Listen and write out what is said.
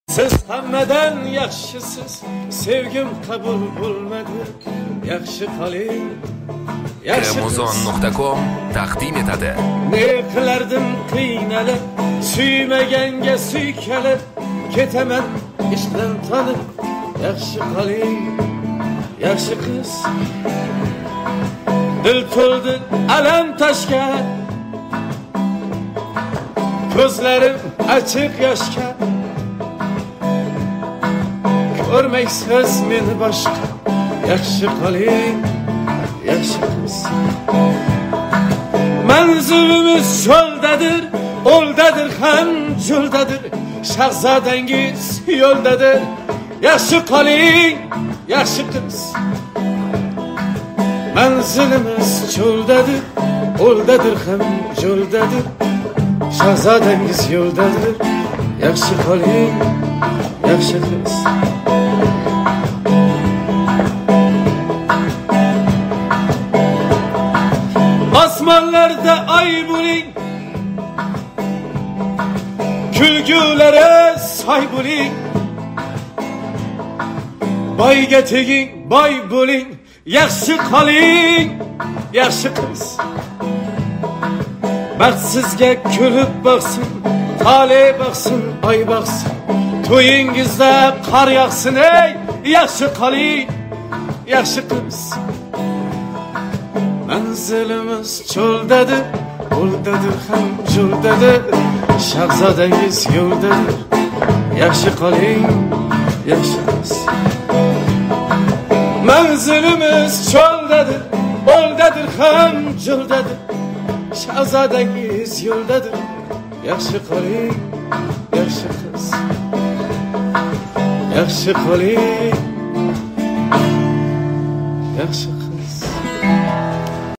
Siz hammadan yaxshisiz, sevgim qabul bo'lmadi. Yaxshi qoling. Kremozon.com taqdim etadi. Ne qilardim qiynalib, suymaganga suykalib, ketaman ishdan tanib. Yaxshi qoling, yaxshi qiz. Dil to'ldi alam toshga, ko'zlarim ochiq yoshga. Ko'rmaysiz meni boshqa. Yaxshi qoling, yaxshi qiz. Manzilimiz yo'ldadir, o'ldadir ham yo'ldadir. Shahzodangiz yo'ldadir. Yaxshi qoling, yaxshi qiz. Manzilimiz yo'ldadir, o'ldadir ham yo'ldadir. Shahzodangiz yo'ldadir. Yaxshi qoling, yaxshi qiz. Osmonlarda ay bo'ling, kulgulari soy bo'ling. Boyga teging, boy bo'ling. Yaxshi qoling, yaxshi qiz. Baxtsizga kulib boqsin, tole boqsin, oy boqsin. To'yingizda qor yog'sin, ey yaxshi qoling, yaxshi qiz. Manzilimiz cho'ldadir, o'ldadir ham yo'ldadir. Shahzodangiz yo'ldadir. Yaxshi qoling, yaxshi qiz. Manzilimiz cho'ldadir, o'ldadir ham yo'ldadir. Shahzodangiz yo'ldadir. Yaxshi qoling, yaxshi qiz. Yaxshi qoling, yaxshi